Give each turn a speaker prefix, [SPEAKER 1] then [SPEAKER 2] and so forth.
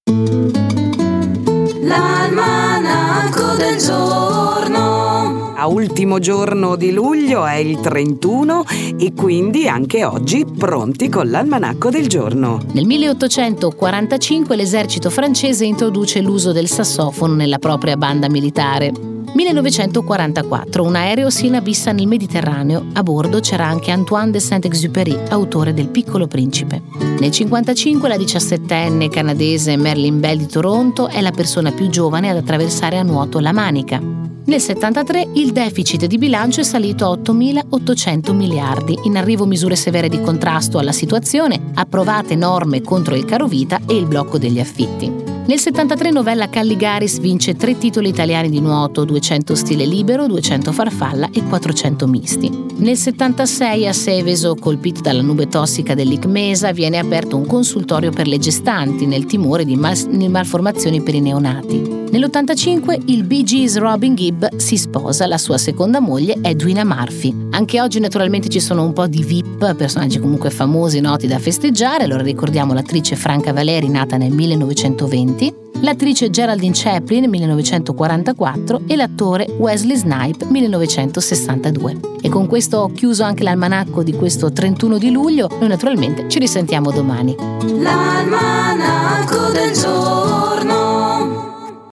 [SPEAKER 1] L'almanacco del giorno.
[SPEAKER 2] A ultimo giorno di luglio è il 31 e quindi anche oggi pronti con l'almanacco del giorno.
[SPEAKER 3] Nel 1845 l'esercito francese introduce l'uso del sassofono nella propria banda militare. 1944 un aereo si inabissa nel Mediterraneo. A bordo c'era anche Antoine de Saint-Exupéry, autore del Piccolo Principe. Nel 1955 la 17enne canadese Merlin Bell di Toronto è la persona più giovane ad attraversare a nuoto la Manica. Nel 1973 il deficit di bilancio è salito a 8.800 miliardi, in arrivo misure severe di contrasto alla situazione, approvate norme contro il carovita e il blocco degli affitti. Nel 1973 Novella Calligaris vince 3 titoli italiani di nuoto, 200 stile libero, 200 farfalla e 400 misti. Nel 1976 a Seveso, colpito dalla nube tossica dell'Icmesa, viene aperto un consultorio per le gestanti nel timore di malformazioni per i neonati. Nell'85 il Bee Gees Robin Gibb si sposa, la sua seconda moglie è Edwina Murphy. Anche oggi naturalmente ci sono un po' di VIP, personaggi comunque famosi, noti da festeggiare. Allora ricordiamo l'attrice Franca Valeri, nata nel 1920, l'attrice Geraldine Chaplin 1944 e l'attore Wesley Snipes 1962. E con questo ho chiuso anche l'almanacco di questo 31 di luglio. Noi naturalmente ci risentiamo domani.
[SPEAKER 1] L'almanacco del giorno.